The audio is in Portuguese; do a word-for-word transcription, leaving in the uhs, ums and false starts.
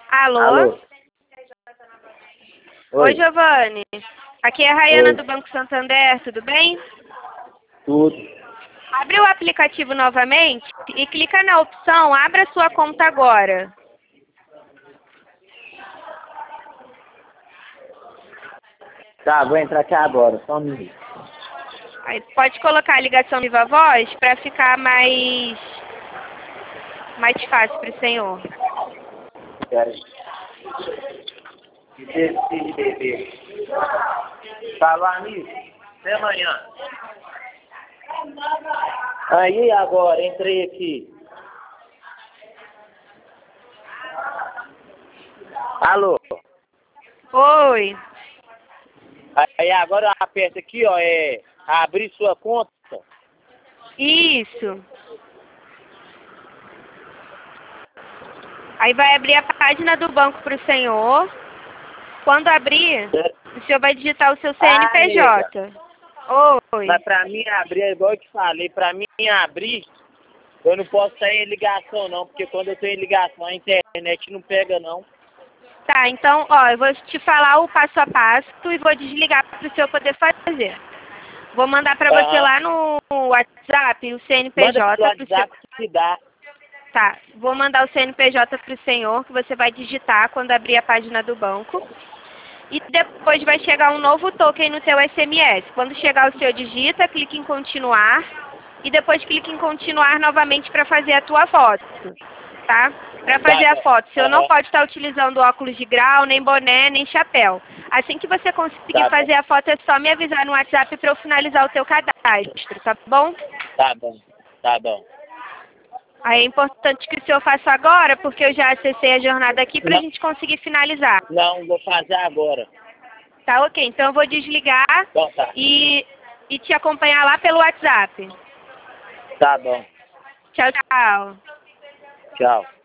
Alô? Alô? Oi, Oi, Giovanni. Aqui é a Rayana Oi. do Banco Santander, tudo bem? tudo. Abre o aplicativo novamente e clica na opção Abra sua conta agora. Tá, vou entrar aqui agora, só um minuto. Aí pode colocar a ligação viva voz para ficar mais, mais fácil para o senhor. Pera aí. Esqueci de beber. Falar nisso, até amanhã. Aí agora, entrei aqui. Alô? Oi. Aí agora eu aperto aqui, ó, é abrir sua conta. Isso. Aí vai abrir a página do banco para o senhor. Quando abrir, o senhor vai digitar o seu Ah, C N P J. Oi. Mas pra mim abrir, é igual eu te falei, pra mim abrir, eu não posso estar em ligação não, porque quando eu tô em ligação a internet não pega não. Tá, então, ó, eu vou te falar o passo a passo e vou desligar para o senhor poder fazer. Vou mandar para você Aham. lá no WhatsApp o Manda C N P J pelo para o senhor. WhatsApp que dá. Tá, vou mandar o C N P J para o senhor, que você vai digitar quando abrir a página do banco. E depois vai chegar um novo token no seu S M S. Quando chegar o seu digita, clique em continuar. E depois clique em continuar novamente para fazer a tua foto, tá? Para fazer Tá a bom. foto, o senhor não Aham. pode estar utilizando óculos de grau, nem boné, nem chapéu. Assim que você conseguir Tá bom. fazer a foto, é só me avisar no WhatsApp para eu finalizar o teu cadastro, tá bom? Tá bom. Tá bom. Aí é importante que o senhor faça agora, porque eu já acessei a jornada aqui para a Não, gente conseguir finalizar. não, vou fazer agora. Tá ok, então eu vou desligar Então tá. e, e te acompanhar lá pelo WhatsApp. Tá bom. Tchau, tchau. Tchau.